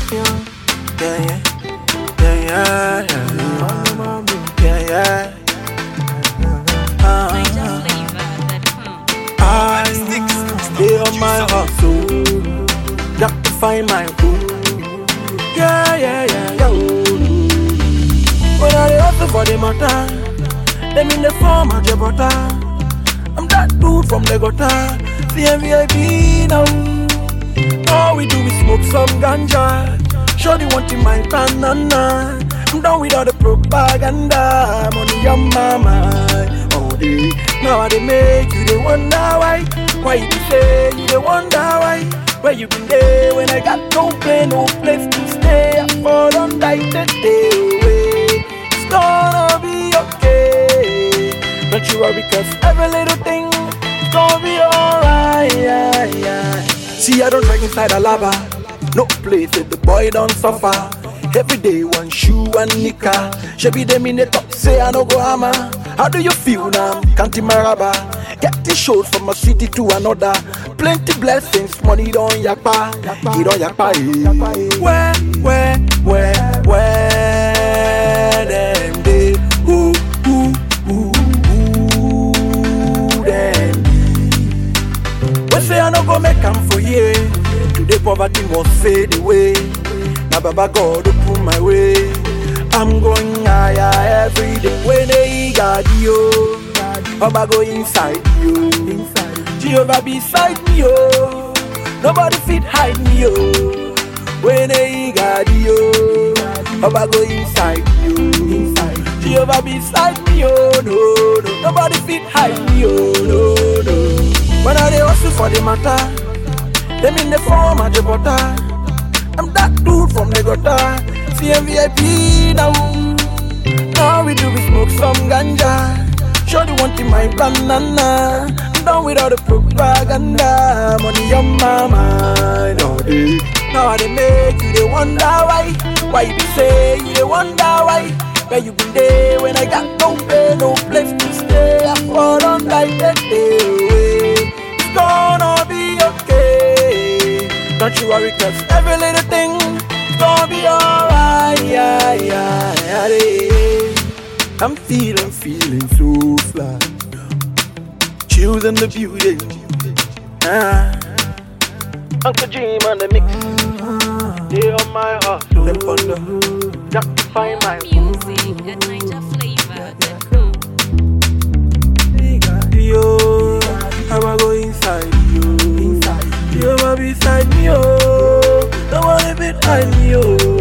yeah, yeah, yeah, yeah. I stay on my hustle, got to find my food. Yeah, yeah, yeah, yeah. When I hustle for the matter, them in the form of Jabota. I'm that dude from the gutter, CMVIP now. All we do is smoke some ganja. Shorty wanting my banana. I'm done with all the propaganda. Money on my mind all day. Now they make you they wonder why. Why you say you they wonder why? Where you been there when I got no plane, no place to stay? I fall on night and day away. It's gonna be okay. Don't you worry, cause every little thing is gonna be alright. Yeah, yeah. See, I don't drag inside a lava. No place that the boy don't suffer. Every day one shoe and nika. She be them in the top, say I no go hammer. How do you feel now? Can't maraba. Get the shows from a city to another. Plenty blessings, money don't yakpa. He don't yakpa. Where them day? Who them be? We say I no go make 'em for you. Today poverty must fade away. Now Baba God open my way. I'm going higher every day. When they got you, Baba go inside you. Jehovah beside me, oh. Nobody fit hide me, oh. When they got you, Baba go inside you. Jehovah beside me, oh no, no. Nobody fit hide me, oh no, no. When I dey hustle for the matter, them in the form of Jabota. I'm that dude from the gutter, CMVIP now. All we do is smoke some ganja. Shorty wanting my banana. I'm done with all the propaganda. Money on my mind all day. Now they make you they wonder why. Why you be say you they wonder why? Where you been there when I got no pay, no place to stay? I fall on like that day away. It's gonna be okay. Don't you worry, cause every little thing is gonna be alright. Yeah, yeah, yeah. I'm feeling so fly. Chills in the beauty. Uncle Dream on the mix. They on my heart. Them thunder. Got to find my music at NigerFlavor.com. Yo, I'ma go inside you. You ever beside me, oh. Don't wanna be behind me, oh.